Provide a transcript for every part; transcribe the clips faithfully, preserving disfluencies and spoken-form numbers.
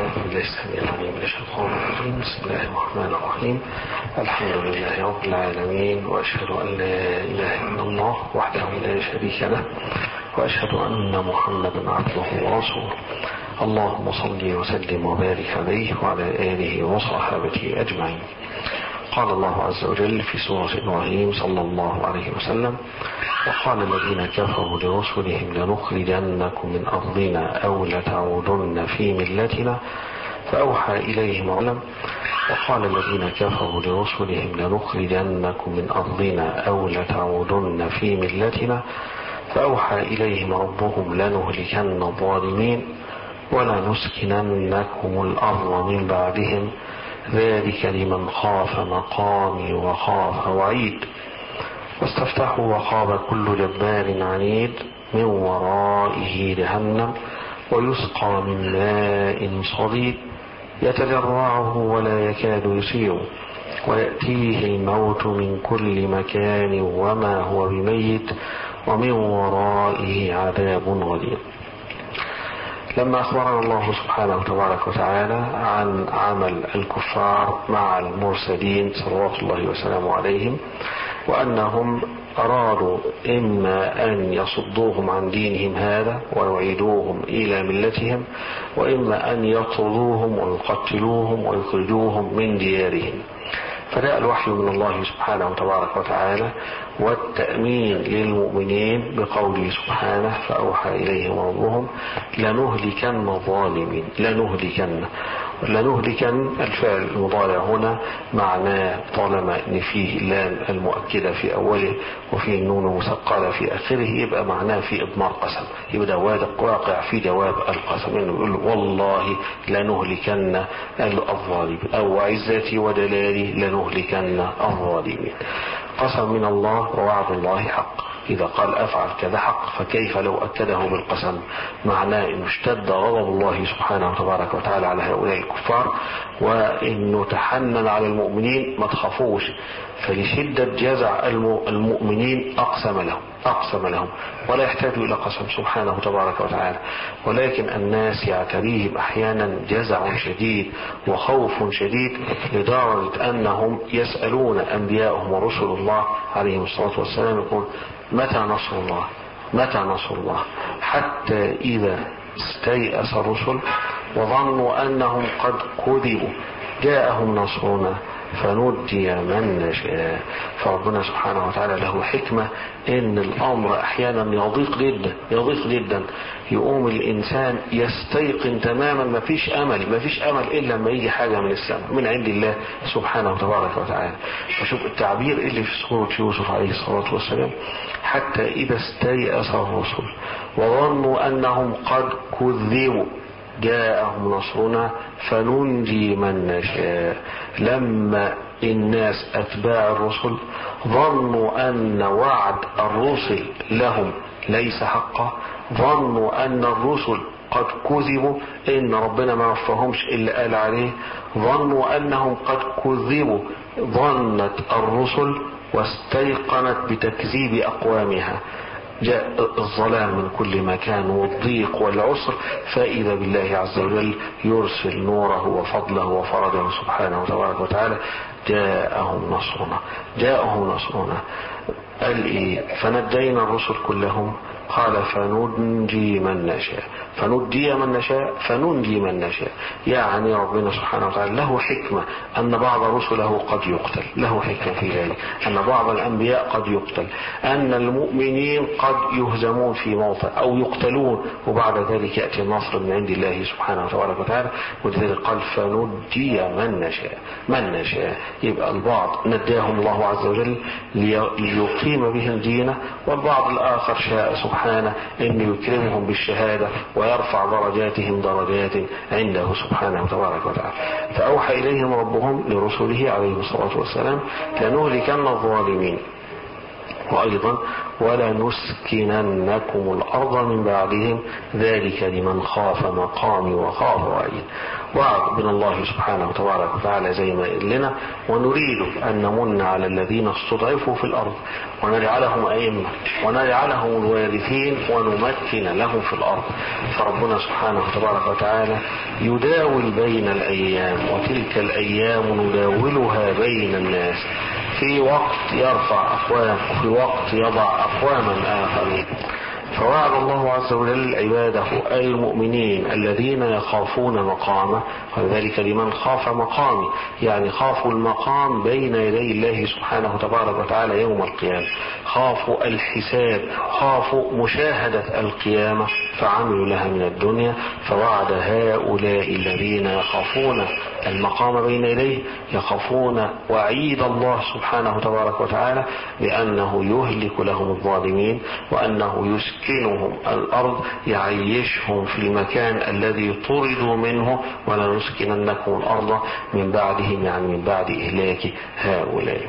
أعوذ بالله السميع العليم من الشيطان الرجيم. بسم الله الرحمن الرحيم. الحمد لله رب العالمين، وأشهد أن لا إله إلا الله وحده لا شريك له، وأشهد أن محمدا عبده ورسوله. اللهم صل وسلم وبارك عليه وعلى آله وصحابته أجمعين. قال الله عز وجل في سورة إبراهيم صلى الله عليه وسلم: وقال الذين كفروا لرسلهم لنخرجنكم من أرضنا أو لتعودن في ملتنا فأوحى إليهم ربهم وقال الذين كفروا لرسلهم لنخرجنكم من أرضنا أو لتعودن في ملتنا فأوحى إليهم ربهم لنهلكن الظالمين ولنسكننكم الأرض من بعدهم ذلك لمن خاف مقامي وخاف وعيد. واستفتحوا وخاب كل جبار عنيد من ورائه جهنم ويسقى من ماء صديد يتجرعه ولا يكاد يسيغ ويأتيه الموت من كل مكان وما هو بميت ومن ورائه عذاب غليظ. لما أخبرنا الله سبحانه تبارك وتعالى عن عمل الكفار مع المرسلين صلوات الله وسلامه عليهم، وأنهم أرادوا إما أن يصدوهم عن دينهم هذا ويعيدوهم إلى ملتهم، وإما أن يطردوهم ويقتلوهم ويخرجوهم من ديارهم، فجاء الوحي من الله سبحانه تبارك وتعالى والتأمين للمؤمنين بقوله سبحانه: فأوحى إليهم ربهم لنهلكن الظالمين. لنهلكن لنهلكن الفعل المضارع هنا معناه طالما ان فيه اللام المؤكدة في أوله وفيه النون المثقلة في آخره، يبقى معناه في إضمار قسم، يبقى واقع في جواب القسم، انه يقول والله لنهلكن الظالمين أو عزتي ودلالي لنهلكن الظالمين. قسم من الله ووعد الله حق، إذا قال أفعل كذا حق، فكيف لو أكده بالقسم؟ معناه إنه اشتد غضب الله سبحانه وتبارك وتعالى على هؤلاء الكفار، وإنه تحنن على المؤمنين ما تخافوش، فلشدة جزع المؤمنين أقسم لهم أقسم لهم ولا يحتاج إلى قسم سبحانه تبارك وتعالى. ولكن الناس يعتريهم أحيانا جزع شديد وخوف شديد لدرجة أنهم يسألون أنبياءهم ورسل الله عليهم الصلاة والسلام، يقول: متى نصر الله؟ متى نصر الله؟ حتى إذا استيأس الرسل وظنوا أنهم قد كذبوا جاءهم نصرنا فنجي من نشاء. فربنا سبحانه وتعالى له حكمة ان الامر احيانا يضيق جدا يضيق جدا يقوم الانسان يستيقن تماما ما فيش امل ما فيش امل الا لما يجي حاجة من السماء من عند الله سبحانه تبارك وتعالى. فشوف التعبير اللي في سورة يوسف عليه الصلاة والسلام: حتى اذا استيأس الرسل وظنوا انهم قد كذبوا جاءهم نصرنا فننجي من نشاء. لما الناس أتباع الرسل ظنوا أن وعد الرسل لهم ليس حقا، ظنوا أن الرسل قد كذبوا، إن ربنا ما وفهمش إلا قال عليه، ظنوا أنهم قد كذبوا، ظنت الرسل واستيقنت بتكذيب أقوامها، جاء الظلام من كل مكان والضيق والعسر، فإذا بالله عز وجل يرسل نوره وفضله وفرجه سبحانه وتبارك وتعالى. جاءهم نصرنا جاءهم نصرنا قال إيه؟ فنجينا الرسل كلهم، قال فننجي من نشاء فنجي من نشاء فننجي من نشاء. يعني ربنا سبحانه وتعالى له حكمة أن بعض رسله قد يقتل، له حكمة في ذلك أن بعض الأنبياء قد يقتل، أن المؤمنين قد يهزمون في موطن أو يقتلون، وبعد ذلك يأتي النصر من عند الله سبحانه وتبارك وتعالى. ولذلك قال فنجي من نشاء من نشاء. يبقى البعض نداهم الله عز وجل ليقيم بهم دينه، والبعض الآخر شاء سبحانه أن يكرمهم بالشهادة ويرفع درجاتهم درجات عنده سبحانه وتبارك وتعالى. فأوحى إليهم ربهم لرسله عليه الصلاة والسلام لنهلكن الظالمين. وأيضا ولا نسكننكم الأرض من بعدهم ذلك لمن خاف مقامي وخاف وعيد. وعد من الله سبحانه وتبارك وتعالى زي ما قال لنا: ونريد أن نمن على الذين استضعفوا في الأرض ونجعلهم أئمة ونجعلهم الوارثين ونمكن لهم في الأرض. فربنا سبحانه وتبارك وتعالى يداول بين الأيام، وتلك الأيام نداولها بين الناس، في وقت يرفع أقوام وفي وقت يضع أقواما آخرين. فوعد الله عز وجل عباده المؤمنين الذين يخافون مقامه، وذلك لمن خاف مقامي، يعني خافوا المقام بين يدي الله سبحانه وتبارك وتعالى يوم القيامة، خافوا الحساب، خافوا مشاهدة القيامة فعملوا لها من الدنيا. فوعد هؤلاء الذين يخافون المقام بين يديه، يخافون وعيد الله سبحانه وتبارك وتعالى بأنه يهلك لهم الظالمين، وأنه يسكنهم الأرض، يعيشهم في المكان الذي طردوا منه، ولا نسكننكم الأرض من بعدهم، يعني من بعد إهلاك هؤلاء.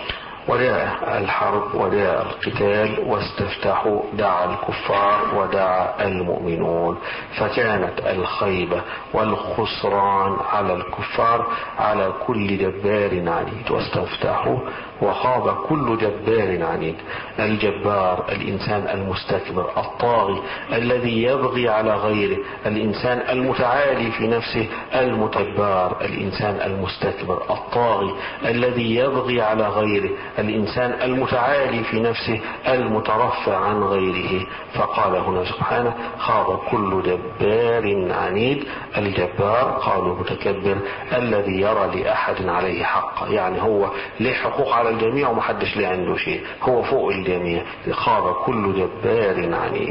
وجاء الحرب وجاء القتال واستفتحوا، دعا الكفار ودعا المؤمنون، فكانت الخيبة والخسران على الكفار على كل جبار عنيد. واستفتحوا وخاب كل جبار عنيد. الجبار الإنسان المستكبر الطاغي الذي يبغي على غيره، الإنسان المتعالي في نفسه المتجبار، الإنسان المستكبر الطاغي الذي يبغي على غيره، الإنسان المتعالي في نفسه المترفع عن غيره. فقال هنا سبحانه: خاب كل جبار عنيد. الجبار قالوا متكبر الذي يرى لأحد عليه حق، يعني هو له حقوق على الجميع ومحدش له عنده شيء، هو فوق الجميع. خاب كل جبار عنيد.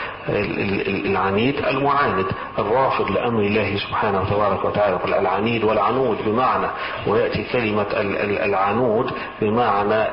العنيد المعاند الرافض لأمر الله سبحانه وتبارك وتعالى. العنيد والعنود بمعنى، ويأتي كلمة العنود بمعنى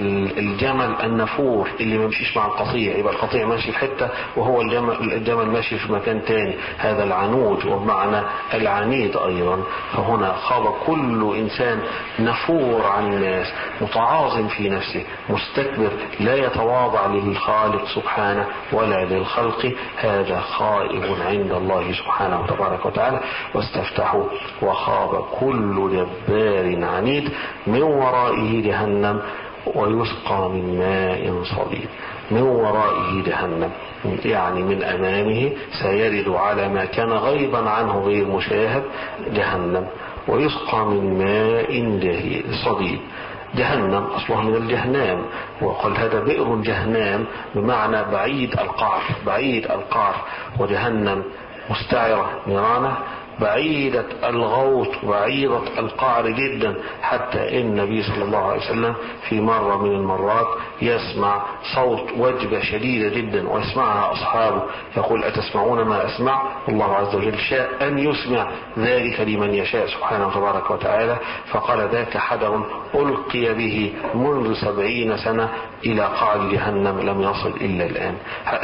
الجمل النفور اللي ما يمشيش مع القطيع، يبقى القطيع ماشي في حتة وهو الجمل, الجمل ماشي في مكان تاني، هذا العنود. وبمعنى العنيد أيضا. فهنا خاب كل إنسان نفور عن الناس، متعاظم في نفسه، مستكبر، لا يتواضع للخالق سبحانه ولا للخلق، هذا خائب عند الله سبحانه وتبارك وتعالى. واستفتحوا وخاب كل جبار عنيد، من ورائه جهنم ويسقى من ماء صديد. من ورائه جهنم، يعني من أمامه سيرد على ما كان غيبا عنه غير مشاهد جهنم، ويسقى من ماء صديد. جهنم أصلها من الجهنام، وقال هذا بئر جهنام بمعنى بعيد القعر، بعيد القعر. وجهنم مستعرة نيرانه، بعيدة الغوط، بعيدة القعر جدا، حتى إن النبي صلى الله عليه وسلم في مرة من المرات يسمع صوت وجبة شديدة جدا ويسمعها أصحابه، يقول: أتسمعون ما أسمع؟ الله عز وجل شاء أن يسمع ذلك لمن يشاء سبحانه وتبارك وتعالى. فقال: ذاك حدر ألقي به منذ سبعين سنة إلى قعر جهنم لم يصل إلا الآن.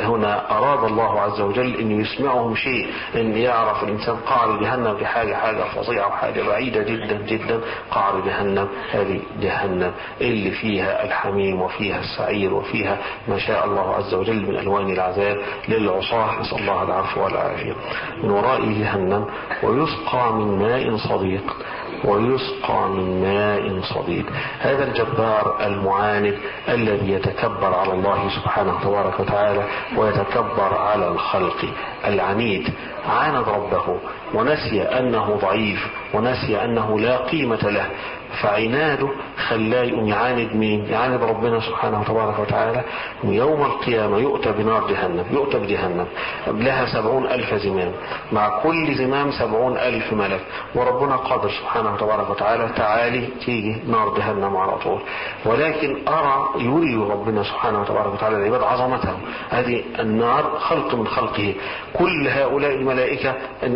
هنا أراد الله عز وجل أن يسمعهم شيء، أن يعرف الإنسان قعر جهنم بحاجة حاجة فظيعة وحاجة بعيدة جدا جدا. قعر جهنم هذه جهنم اللي فيها الحميم وفيها السعير وفيها ما شاء الله عز وجل من ألوان العذاب للعصاة، نسأل الله العفو والعافية. من ورائه جهنم ويسقى من ماء صديق، ويسقى من ماء صديد. هذا الجبار المعاند الذي يتكبر على الله سبحانه تبارك وتعالى ويتكبر على الخلق، العنيد، عاند ربه ونسي أنه ضعيف ونسي أنه لا قيمة له، فعناده خلاه يعاند مين؟ يعاند ربنا سبحانه وتبارك وتعالى. يوم القيامة يؤتى بنار جهنم، يؤتى بجهنم لها سبعون ألف زمام، مع كل زمام سبعون ألف ملك، وربنا قادر سبحانه وتبارك وتعالى تعالي تيجي نار جهنم على طول. ولكن أرى يري ربنا سبحانه وتبارك وتعالى العباد عظمته. هذه النار خلق من خلقه، كل هؤلاء الملائكة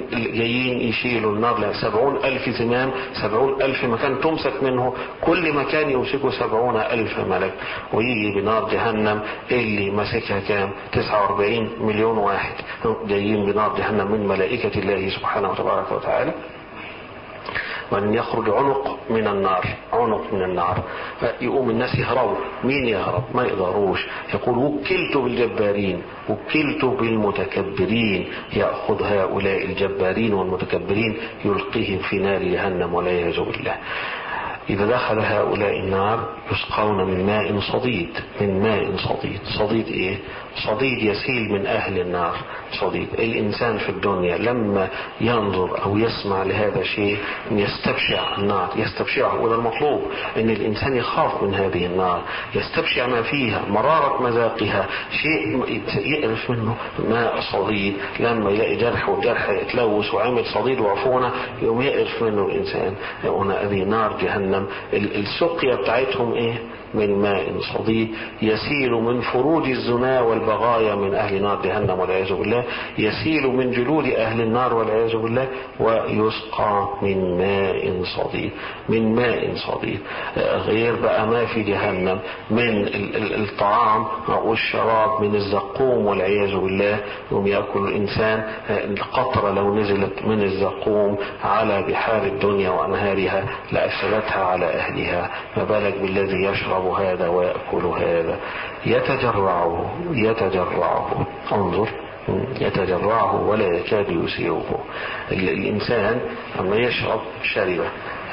جايين يشيلوا النار لها سبعون ألف زمام، سبعون ألف مكان تمسك منه، كل مكان يمسكه سبعون ألف ملك، ويجي بنار جهنم اللي مسكها كام؟ تسعة وأربعين مليون واحد جايين بنار جهنم من ملائكة الله سبحانه وتبارك وتعالى. وأن يخرج عنق من النار، عنق من النار. يقوم الناس يهربوا. مين يهرب؟ ما يقدروش. يقول وكلت بالجبارين، وكلت بالمتكبرين، يأخذ هؤلاء الجبارين والمتكبرين يلقيهم في نار جهنم والعياذ بالله. إذا دخل هؤلاء النار يسقون من ماء صديد، من ماء صديد. صديد إيه؟ صديد يسيل من أهل النار. صديد. الإنسان في الدنيا لما ينظر أو يسمع لهذا الشيء يستبشع النار، يستبشعه. وده المطلوب، أن الإنسان يخاف من هذه النار، يستبشع ما فيها، مرارة مذاقها، شيء يقرف منه. ماء صديد لما يلاقي جرح والجرح يتلوث وعمل صديد وعفونة يقوم يقرف منه الإنسان. هنا هذه نار جهنم. السقيا بتاعتهم إيه؟ من ماء صديد يسيل من فروج الزنا والبغايا من أهل نار جهنم والعياذ بالله، يسيل من جلود أهل النار والعياذ بالله، ويسقى من ماء صديد، من ماء صديد. غير بقى ما في جهنم من الطعام والشراب من الزقوم والعياذ بالله. يوم يأكل الإنسان القطرة لو نزلت من الزقوم على بحار الدنيا وأنهارها لأفسدتها على أهلها، ما بالك بالذي يشرب هذا ويأكل هذا. يتجرعه يتجرعه انظر، يتجرعه ولا يكاد يسيغه. الإنسان لما يشرب شربه.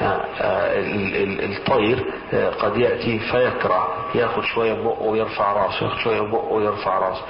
الطير قد يأتي فيكرع، يأخذ شوية بقه ويرفع راسه، يأخذ شوية بقه ويرفع راسه.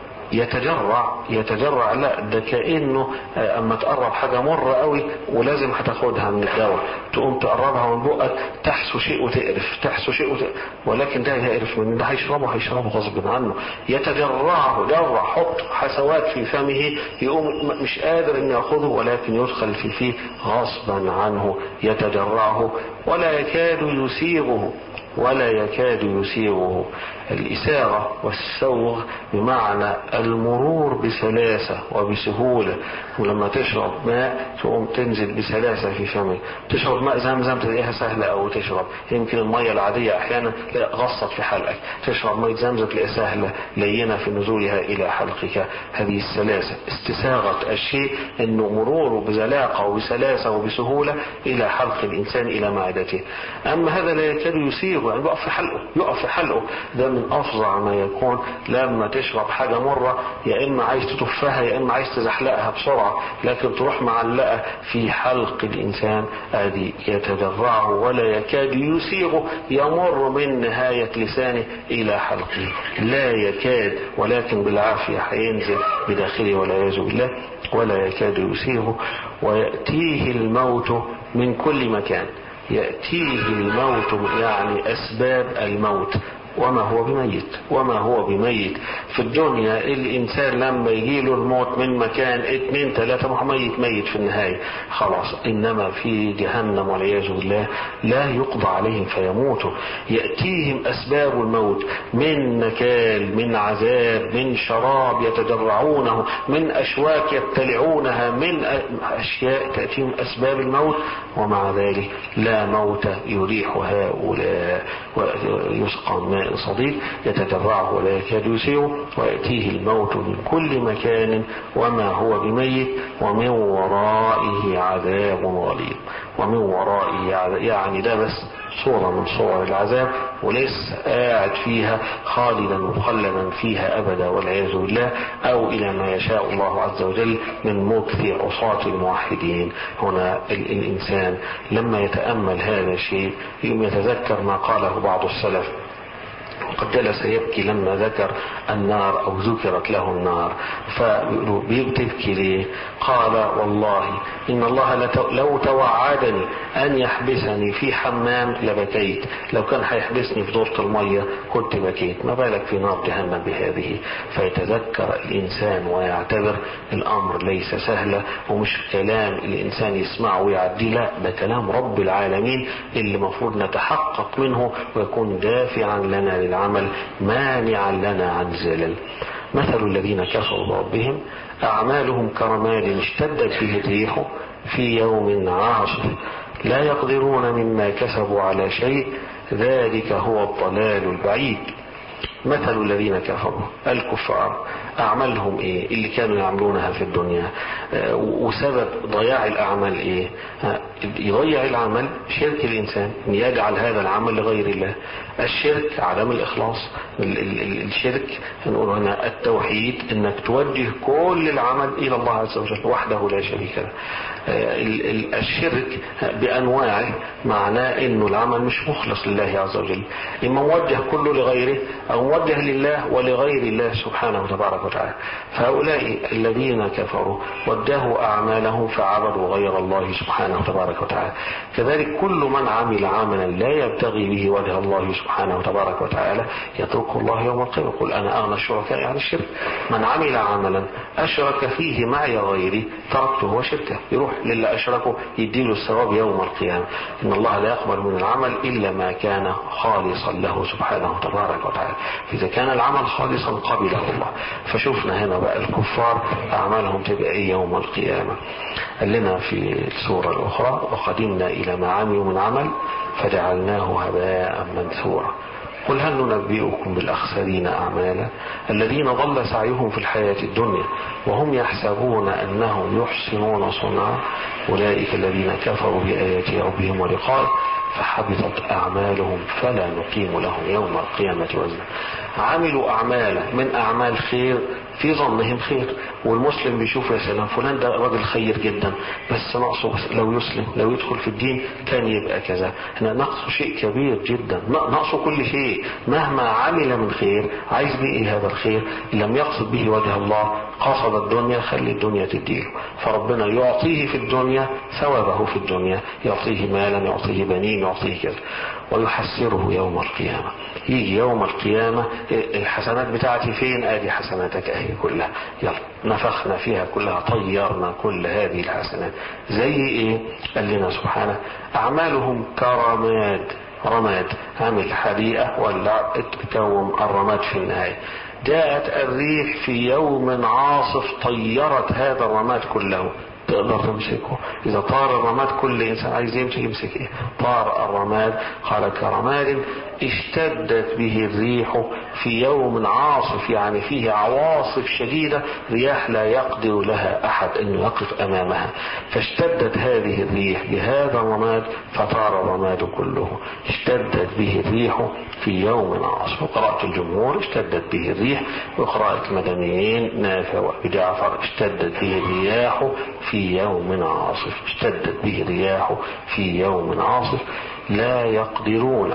يتجرع يتجرع لا ده كأنه اما تقرب حاجة مرة قوي ولازم هتاخدها من الدواء، تقوم تقربها من بقك تحسو شيء وتقرف، تحسو شيء وتقرف. ولكن ده يقرف من ده، هيشربه هيشربه غصب عنه. يتجرعه، جرع، حط حسوات في فمه، يقوم مش قادر ان ياخذه ولكن يدخل في فيه غصبا عنه. يتجرعه ولا يكاد يسيغه، ولا يكاد يسيغه. الإساغة والسوغ بمعنى المرور بسلاسة وبسهولة. ولما تشرب ماء تقوم تنزل بسلاسة في فمك. تشرب ماء زمزم تلاقيها سهلة أو تشرب يمكن المية العادية أحيانا لا غصت في حلقك، تشرب مية زمزم تلاقيها سهلة لينة في نزولها إلى حلقك. هذه السلاسة استساغة الشيء أنه مروره بزلاقة وبسلاسة وبسهولة إلى حلق الإنسان إلى معدته. أما هذا لا يكاد يسيغ، يعني يقف في حلقه، يقف في حلقه. ده من أفظع ما يكون لما تشرب حاجة مرة، يا إما عايز تتفها يا إما عايز تزحلقها بسرعة، لكن تروح معلقة في حلق الإنسان. هذه يتجرعه ولا يكاد يسيغه، يمر من نهاية لسانه إلى حلقه، لا يكاد، ولكن بالعافية حينزل بداخله والعياذ بالله. ولا يكاد يسيغه. ويأتيه الموت من كل مكان. يأتيه الموت يعني أسباب الموت، وما هو بميت، وما هو بميت. في الدنيا الإنسان لما يجيله الموت من مكان اتنين تلاتة محميت ميت في النهاية خلاص. إنما في جهنم والعياذ بالله لا يقضى عليهم فيموتوا. يأتيهم أسباب الموت من نكال، من عذاب، من شراب يتجرعونه، من أشواك يبتلعونها، من أشياء تأتيهم أسباب الموت، ومع ذلك لا موت يريح هؤلاء. ويسقى ماء صديق يتجرعه ولا يكاد يسيغه. ويأتيه الموت من كل مكان وما هو بميت، ومن ورائه عذاب غليظ. ومن ورائه عذاب، يعني ده بس صورة من صور العذاب، وليس قاعد فيها خالدا مخلدا فيها أبدا والعياذ بالله، أو إلى ما يشاء الله عز وجل من مكث عصاة الموحدين. هنا الإنسان لما يتأمل هذا الشيء يتذكر ما قاله بعض السلف، قد جلس يبكي لما ذكر النار أو ذكرت له النار، فبيبتبكي ليه؟ قال والله إن الله لو توعدني أن يحبسني في حمام لبكيت، لو كان هيحبسني في دورة المية كنت بكيت، ما بالك في نار جهنم بهذه. فيتذكر الإنسان ويعتبر الأمر ليس سهلا، ومش كلام الإنسان يسمعه ويعدي، لا ده كلام رب العالمين اللي مفروض نتحقق منه ويكون دافعا لنا للعمل، مانعا لنا عن زلل. مثل الذين كفروا بربهم أعمالهم كرماد اشتدت به الريح في يوم عاصف لا يقدرون مما كسبوا على شيء ذلك هو الضلال البعيد. مثل الذين كفروا الكفار أعمالهم إيه اللي كانوا يعملونها في الدنيا، وسبب ضياع الأعمال إيه؟ يضيع العمل شرك الإنسان، يجعل هذا العمل لغير الله. الشرك عدم الإخلاص. الشرك هنقول هنا التوحيد، إنك توجه كل العمل إلى الله عز وجل وحده لا شريك له. الشرك بأنواعه معناه إنه العمل مش مخلص لله عز وجل، إما موجه كله لغيره أو موجه لله ولغير الله سبحانه وتبارك وتعالى. فهؤلاء الذين كفروا وجهوا أعمالهم فعبدوا غير الله سبحانه وتبارك وتعالى. كذلك كل من عمل عملا لا يبتغي به وجه الله سبحانه وتبارك وتعالى يتركه الله يوم القيامة. قل أنا أغنى الشركاء عن الشرك. من عمل عملا أشرك فيه معي غيري تركته وشركه، يروح للي أشركه يديله الثواب يوم القيامة. إن الله لا يقبل من العمل إلا ما كان خالصا له سبحانه وتبارك وتعالى. إذا كان العمل خالصا قبله الله. فشوفنا هنا بقى الكفار أعمالهم تبقى إيه يوم القيامة. قال لنا في السورة الأخرى وقدمنا إلى ما عملوا من عمل فجعلناه هباء منثورا. قل هل ننبئكم بالأخسرين أعمالا الذين ضل سعيهم في الحياة الدنيا وهم يحسبون أنهم يحسنون صنعا أولئك الذين كفروا بآيات ربهم ولقائه فحبطت أعمالهم فلا نقيم لهم يوم القيامة وزنا. عملوا أعمالا من أعمال خير في ظنهم خير، والمسلم بيشوف يا سلام فلان ده راجل خير جدا، بس نقصه بس لو يسلم لو يدخل في الدين كان يبقى كذا. هنا نقصه شيء كبير جدا، نقصه كل شيء. مهما عمل من خير عايز به إيه هذا الخير؟ لم يقصد به وجه الله، قصد الدنيا، خلي الدنيا تديله. فربنا يعطيه في الدنيا ثوابه في الدنيا، يعطيه مالا، يعطيه بنين، يعطيه كذا، ويحسره يوم القيامة. يجي يوم القيامة الحسنات بتاعتي فين؟ ادي حسناتك اهي كلها، يلا نفخنا فيها كلها، طيرنا كل هذه الحسنات. زي ايه؟ قال لنا سبحانه اعمالهم كرماد. رماد عامل حديقة ولا تكوم الرماد في النهاية. جاءت الريح في يوم عاصف طيرت هذا الرماد كله، تقدر تمسكه؟ إذا طار الرماد كل إنسان عايز يمسك يمسك إيه؟ طار الرماد. قال كرماد اشتدت به الريح في يوم عاصف، يعني فيه عواصف شديدة، رياح لا يقدر لها أحد أن يقف أمامها. فاشتدت هذه الريح بهذا الرماد فطار الرماد كله. اشتدت به الريح في يوم عاصف. وقراءة الجمهور اشتدت به الريح، وقراءة المدنيين نافع وأبي جعفر اشتدت به الرياح في يوم عاصف. اشتدت به الرياح في يوم عاصف لا يقدرون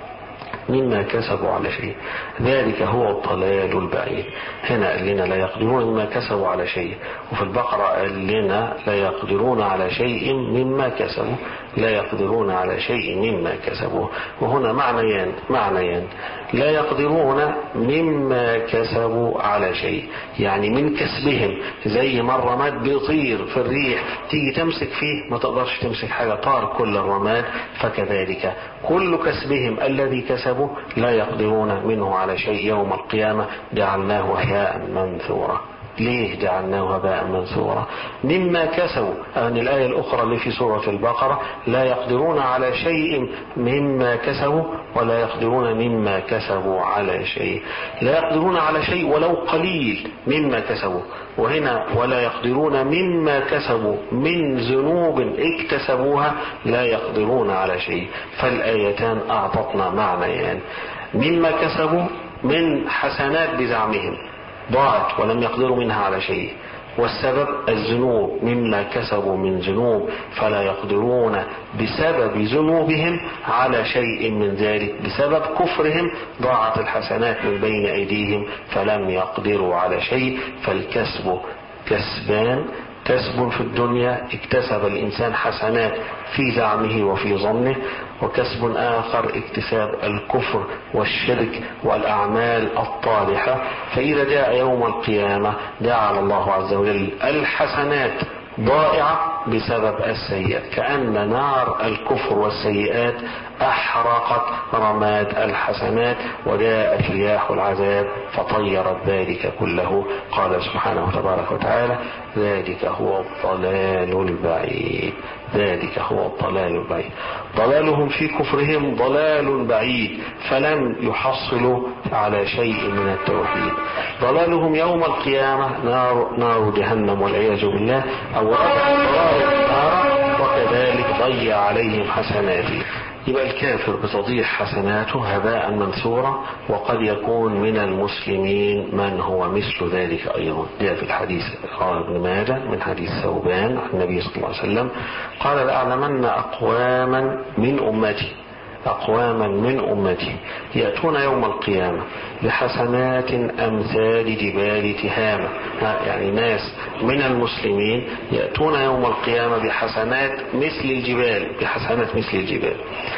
مما كسبوا على شيء، ذلك هو الضلال البعيد. هنا قال لنا لا يقدرون مما كسبوا على شيء، وفي البقرة قال لنا لا يقدرون على شيء مما كسبوا، لا يقدرون على شيء مما كسبوا. وهنا معنيان معنيان لا يقدرون مما كسبوا على شيء، يعني من كسبهم، زي ما الرماد بيطير في الريح تيجي تمسك فيه ما تقدرش تمسك حاجة، طار كل الرماد. فكذلك كل كسبهم الذي كسبوا لا يقدرون منه على شيء يوم القيامة جعلناه هباء منثورا. ليه جعلناه هباء منثورا؟ مما كسبوا. أن الآية الأخرى اللي في سورة البقرة لا يقدرون على شيء مما كسبوا ولا يقدرون مما كسبوا على شيء. لا يقدرون على شيء ولو قليل مما كسبوا، وهنا ولا يقدرون مما كسبوا من ذنوب اكتسبوها لا يقدرون على شيء. فالآيتان أعطتنا معنيان: مما كسبوا من حسنات بزعمهم ضاعت ولم يقدروا منها على شيء، والسبب الذنوب مما كسبوا من ذنوب فلا يقدرون بسبب ذنوبهم على شيء من ذلك. بسبب كفرهم ضاعت الحسنات من بين أيديهم فلم يقدروا على شيء. فالكسب كسبان: كسب في الدنيا اكتسب الإنسان حسنات في زعمه وفي ظنه، وكسب آخر اكتساب الكفر والشرك والأعمال الطالحة. فإذا جاء يوم القيامة جعل الله عز وجل الحسنات ضائعة بسبب السيئات، كأن نار الكفر والسيئات أحرقت رماد الحسنات، وجاءت رياح العذاب فطيرت ذلك كله. قال سبحانه وتبارك وتعالى: ذلك هو الضلال البعيد. ذلك هو الضلال البعيد. ضلالهم في كفرهم ضلال بعيد، فلم يحصلوا على شيء من التوحيد. ضلالهم يوم القيامة نار, نار جهنم والعياذ بالله، أو النار، وكذلك ضيع عليهم حسناتهم. يبقى الكافر بتضيع حسناته هباء منثورا، وقد يكون من المسلمين من هو مثل ذلك أيضا. جاء في الحديث قال ابن ماجه من حديث ثوبان عن النبي صلى الله عليه وسلم قال: لأعلمن أقواما من أمتي أقواما من أمتي يأتون يوم القيامة بحسنات أمثال جبال تهامة. يعني ناس من المسلمين يأتون يوم القيامة بحسنات مثل الجبال بحسنات مثل الجبال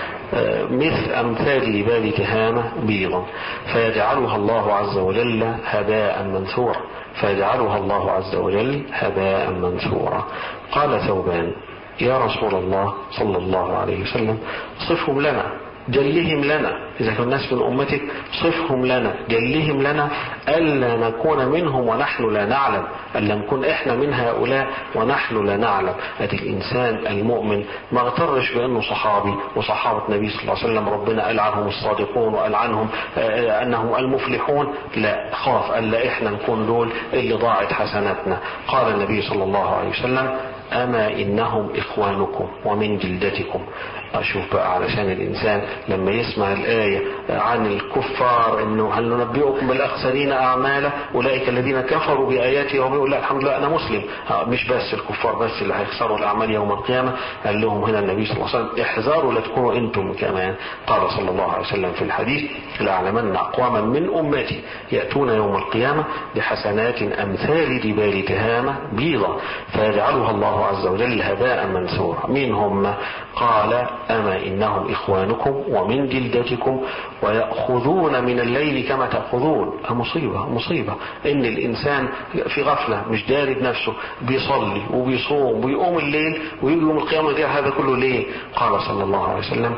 مثل أمثال جبال تهامة بيضا، فيجعلها الله عز وجل هباء منثورا فيجعلها الله عز وجل هباء منثورا. قال ثوبان: يا رسول الله صلى الله عليه وسلم صفهم لنا، جلهم لنا، إذا كان الناس من أمتك صفهم لنا، جلهم لنا، ألا نكون منهم ونحن لا نعلم، ألا نكون إحنا من هؤلاء ونحن لا نعلم. أدي الإنسان المؤمن ما اغترش بأنه صحابي وصحابة النبي صلى الله عليه وسلم ربنا قال عنهم الصادقون وقال عنهم أنهم المفلحون، لا، خاف ألا إحنا نكون دول اللي ضاعت حسناتنا. قال النبي صلى الله عليه وسلم: أما إنهم إخوانكم ومن جلدتكم. أشوف بقى علشان الإنسان لما يسمع الآية عن الكفار إنه هل ننبئكم بالأخسرين أعمالا أولئك الذين كفروا بآياتي ويقول لا الحمد لله أنا مسلم، مش بس الكفار بس اللي هيخسروا الأعمال يوم القيامة. قال لهم هنا النبي صلى الله عليه وسلم: احذروا لا تكونوا أنتم كمان. قال صلى الله عليه وسلم في الحديث: لأعلمن أقواما من أمتي يأتون يوم القيامة بحسنات أمثال جبال تهامة بيضا فيجعلها الله عز وجل هباء منثورا. مين هم؟ قال: أما إنهم إخوانكم ومن جلدتكم ويأخذون من الليل كما تأخذون. مصيبة مصيبة إن الإنسان في غفلة مش داري بنفسه بيصلي وبيصوم ويقوم الليل ويجي يوم القيامة يضيع هذا كله ليه؟ قال صلى الله عليه وسلم: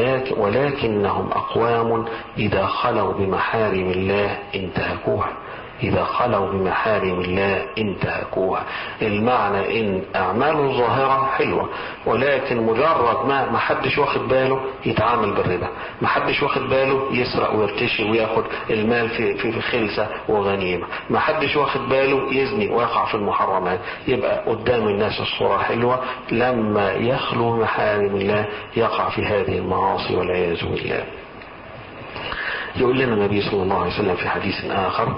ولكنهم أقوام إذا خلوا بمحارم الله انتهكوها إذا خلوا بمحارم الله انتهكوها. المعنى إن أعماله ظاهرة حلوة، ولكن مجرد ما محدش واخد باله يتعامل بالربا، محدش واخد باله يسرق ويرتشي وياخد المال في, في, في خلسة وغنيمة، محدش واخد باله يزني ويقع في المحرمات. يبقى قدام الناس الصورة حلوة، لما يخلو محارم الله يقع في هذه المعاصي والعياذ بالله. يقول لنا النبي صلى الله عليه وسلم في حديث آخر: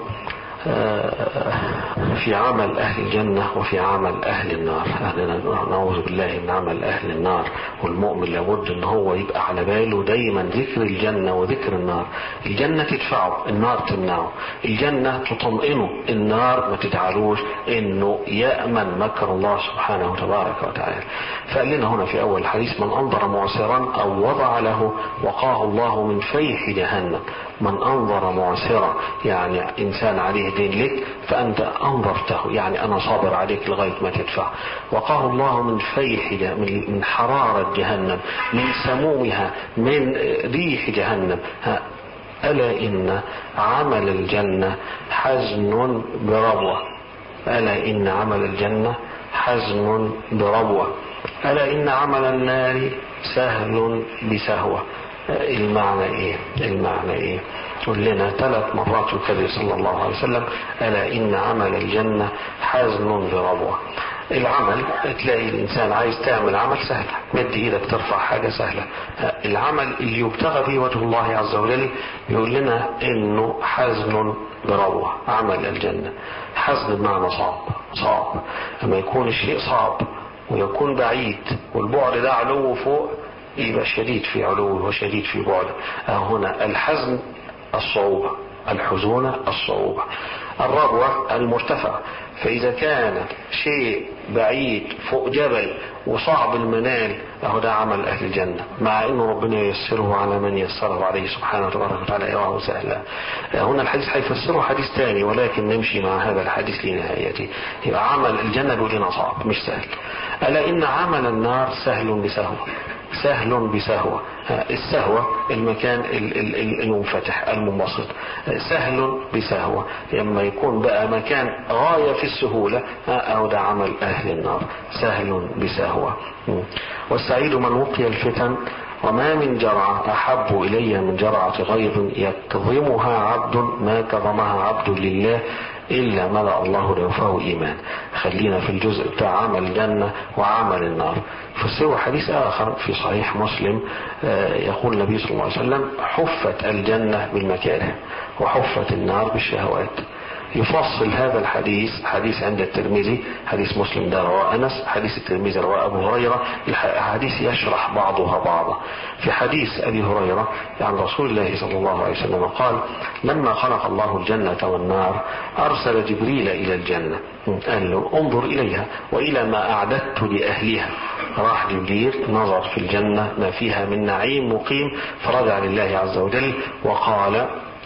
في عمل أهل الجنة وفي عمل أهل النار. نعوذ بالله من عمل أهل النار. والمؤمن لابد أن هو يبقى على باله دايما ذكر الجنة وذكر النار. الجنة تدفعه، النار تمنعه. الجنة تطمئنه، النار ما تجعلوش أنه يأمن مكر الله سبحانه وتبارك وتعالى. فقال لنا هنا في أول الحديث: من أنظر معسرا أو وضع له وقاه الله من فيح جهنم. من أنظر معسرا يعني إنسان عليه دين لك فأنت أنظرته، يعني أنا صابر عليك لغاية ما تدفع. وقاه الله من فيح من حرارة جهنم، من سمومها، من ريح جهنم. ألا إن عمل الجنة حزن بربوة ألا إن عمل الجنة حزن بربوة ألا إن عمل النار سهل بسهوة. المعنى إيه؟ المعنى إيه؟ قل لنا ثلاث مرات الكبير صلى الله عليه وسلم: ألا إن عمل الجنة حزن بربوة. العمل تلاقي الإنسان عايز تعمل عمل سهل، مد إيدك ترفع حاجة سهلة. العمل اللي يبتغى به وجه الله عز وجل يقول لنا إنه حزن بربوة. عمل الجنة حزن بمعنى صعب صعب. لما يكون الشيء صعب ويكون بعيد والبعد ده علو فوق يبقى شديد في علوه وشديد في بعده. هنا الحزن الصعوبة، الحزونة الصعوبة. الربوة المرتفع. فإذا كان شيء بعيد فوق جبل وصعب المنال أهو ده عمل أهل الجنة، مع أنه ربنا ييسره على من يسره عليه سبحانه وتعالى يراه سهلا. هنا الحديث هيفسره حديث ثاني، ولكن نمشي مع هذا الحديث لنهايته. يبقى عمل الجنة بيقول لنا صعب مش سهل. ألا إن عمل النار سهل بسهوة. سهل بسهوة. السهوة المكان المنفتح المنبسط، سهل بسهوة لما يكون بقى مكان غاية في السهولة، أو ده عمل أهل النار، سهل بسهوة. والسعيد من وقي الفتن، وما من جرعة أحب إلي من جرعة غيظ يكظمها عبد ما كظمها عبد لله إلا ملأ الله جوفه إيمان. خلينا في الجزء بتاع عمل الجنة وعمل النار. فسوى حديث آخر في صحيح مسلم يقول النبي صلى الله عليه وسلم: حفت الجنة بالمكاره وحفت النار بالشهوات. يفصل هذا الحديث، حديث عند الترمذي، حديث مسلم ده رواه أنس، حديث الترمذي رواه أبو هريرة، الحديث يشرح بعضها بعضا. في حديث أبي هريرة عن رسول الله صلى الله عليه وسلم قال: لما خلق الله الجنة والنار أرسل جبريل إلى الجنة، قال له: انظر إليها وإلى ما أعددت لأهلها. راح جبريل نظر في الجنة ما فيها من نعيم مقيم، فرجع لله عز وجل وقال: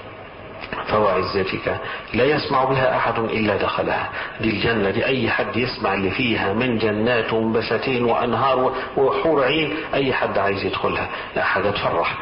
فوعزتك لا يسمع بها أحد إلا دخلها. دي الجنة دي أي حد يسمع اللي فيها من جنات وبساتين وأنهار وحور عين، أي حد عايز يدخلها، لا حاجة تفرح.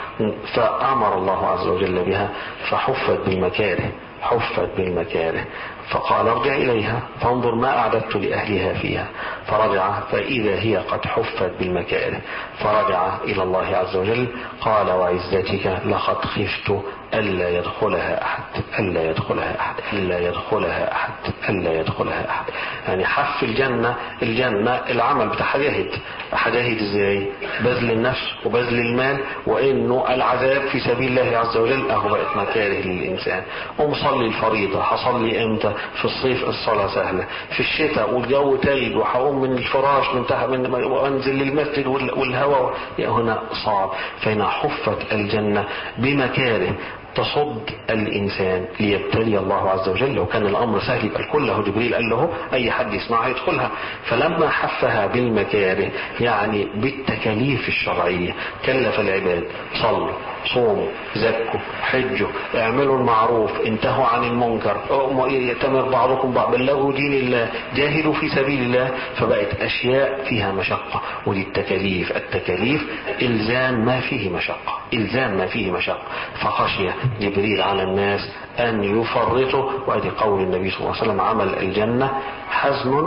فأمر الله عز وجل بها فحفت بالمكاره، حفت بالمكاره. فقال: ارجع إليها فانظر ما أعددت لأهلها فيها. فرجع فإذا هي قد حفت بالمكاره، فرجع إلى الله عز وجل قال: وعزتك لقد خفت ألا يدخلها أحد، ألا يدخلها أحد، ألا يدخلها أحد، ألا يدخلها أحد. يعني حف الجنة، الجنة العمل بتاعها جاهد. هجاهد ازاي؟ بذل النفس وبذل المال، وإنه العذاب في سبيل الله عز وجل أهو بقت مكاره للإنسان. ومصلي الفريضة هصلي إمتى؟ في الصيف الصلاة سهلة، في الشتاء والجو تلج وهقوم من الفراش من تحت من وأنزل للمسجد والهواء هنا صعب. فهنا حفت الجنة بمكاره تصد الإنسان ليبتلي الله عز وجل. لو كان الأمر سهل يبقى الكل، له جبريل قال له أي حد يسمعها يدخلها. فلما حفها بالمكاره يعني بالتكاليف الشرعية، كلف العباد: صلوا، صوموا، زكوا، حجوا، اعملوا المعروف، انتهوا عن المنكر، يتمر بعضكم بعض، بلغوا دين الله، جاهدوا في سبيل الله. فبقت أشياء فيها مشقة، ودي التكاليف. التكاليف إلزام ما فيه مشقة، إلزام ما فيه مشقة. فخشي جبريل على الناس أن يفرطوا. وهذه قول النبي صلى الله عليه وسلم: عمل الجنة حزم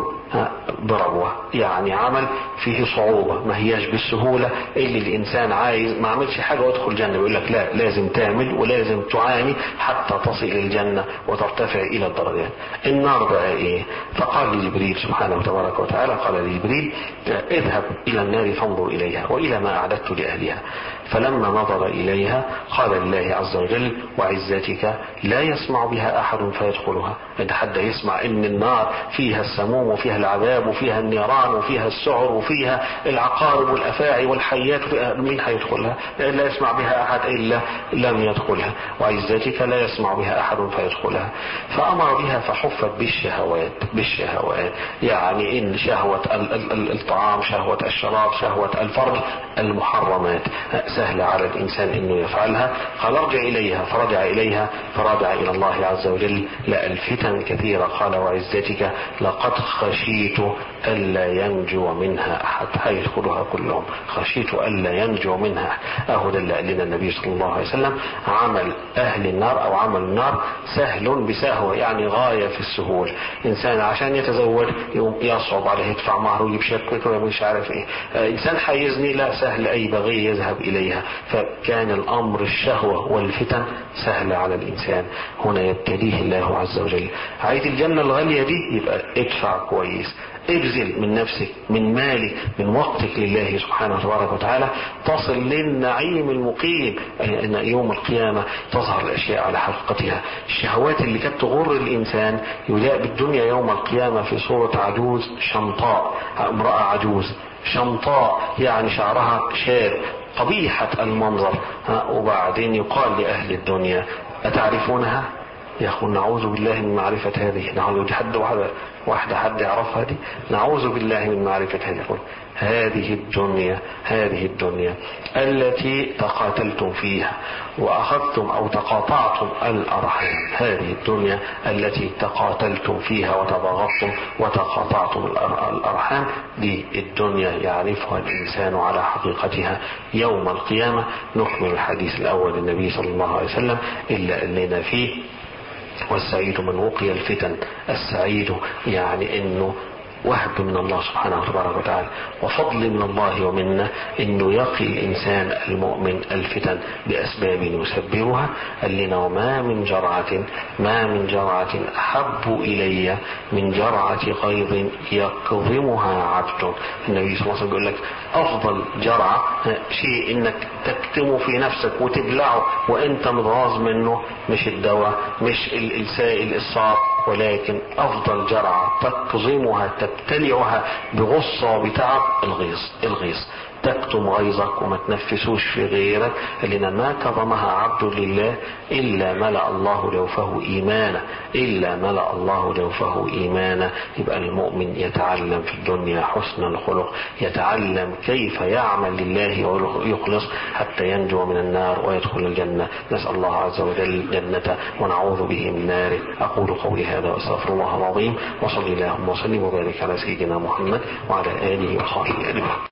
بربوة، يعني عمل فيه صعوبة، ما هياش بالسهولة اللي الإنسان عايز ما عملش حاجة وادخل الجنة. بيقول لك لا، لازم تعمل ولازم تعاني حتى تصل الجنة وترتفع إلى الدرجات. النار بقى إيه؟ فقال لجبريل سبحانه وتبارك وتعالى، قال لجبريل: اذهب إلى النار فانظر إليها وإلى ما أعددت لأهلها. فلما نظر إليها قال لله عز وجل: وعزتك لا يسمع بها أحد فيدخلها. إذا حد يسمع إن النار فيها السموم وفيها العذاب وفيها النيران وفيها السعر وفيها العقارب والأفاعي والحيات، مين هيدخلها؟ لا يسمع بها أحد إلا لم يدخلها. وعزتك لا يسمع بها أحد فيدخلها. فأمر بها فحفت بالشهوات، بالشهوات يعني إن شهوة الطعام، شهوة الشراب، شهوة الفرج، المحرمات سهل على الإنسان إنه يفعلها. قال: ارجع إليها، فرجع إليها، فرجع إلى الله عز وجل. لا الفتن كثيرة. قال: وعزتك لقد خشيت ألا ينجو منها أحد. هيدخلها كلهم، خشيت ألا ينجو منها. أهو ده اللي قال لنا النبي صلى الله عليه وسلم: عمل أهل النار أو عمل النار سهل بسهوة، يعني غاية في السهول. إنسان عشان يتزوج يصعب عليه يدفع مهر ويجيب شبكة ومش عارف إيه. إنسان حيزني، لا سهل، أي بغي يذهب إليها. فكان الأمر الشهوة والفتن سهلة على الإنسان. هنا يبتليه الله عز وجل. عايز الجنة الغالية دي، يبقى ادفع كويس، ابذل من نفسك، من مالك، من وقتك لله سبحانه وتبارك وتعالى، تصل للنعيم المقيم. ان يوم القيامة تظهر الاشياء على حقيقتها. الشهوات اللي كانت تغر الانسان يلاقي بالدنيا يوم القيامة في صورة عجوز شمطاء، امرأة عجوز شمطاء يعني شعرها شاب، قبيحة المنظر. وبعدين يقال لأهل الدنيا: أتعرفونها؟ يقول نعوذ بالله من معرفة هذه، نعوذ حد واحدة واحدة حد يعرفها دي، نعوذ بالله من معرفة هذه. يقول هذه الدنيا هذه الدنيا التي تقاتلتم فيها وأخذتم أو تقاطعتم الأرحام، هذه الدنيا التي تقاتلتم فيها وتباغضتم وتقاطعتم الأرحام، دي الدنيا يعرفها الإنسان على حقيقتها يوم القيامة. نكمل الحديث الأول للنبي صلى الله عليه وسلم إلا أننا فيه والسعيد من وقي الفتن. السعيد يعني انه وهب من الله سبحانه وتبارك وتعالى وفضل من الله ومنه انه يقي الانسان المؤمن الفتن باسباب يسببها. قال لنا وما من جرعة ما من جرعة احب الي من جرعة قيظ يكظمها عبد. النبي صلى الله عليه وسلم يقول لك افضل جرعة شيء انك تكتمه في نفسك وتبلعه وانت متغاظ منه، مش الدواء مش السائل الصار، ولكن افضل جرعة تكظمها تبتلعها بغصة بتعب الغيظ. الغيظ تكتم غيظك وما تنفسوش في غيرك، لأن ما كظمها عبد لله إلا ملأ الله جوفه إيمانا إلا ملأ الله جوفه إيمانا. يبقى المؤمن يتعلم في الدنيا حسن الخلق، يتعلم كيف يعمل لله ويخلص حتى ينجو من النار ويدخل الجنة. نسأل الله عز وجل جنته ونعوذ به من ناره. أقول قولي هذا وأستغفر الله العظيم، وصلي اللهم وسلم وبارك على سيدنا محمد وعلى آله وصحبه أجمعين.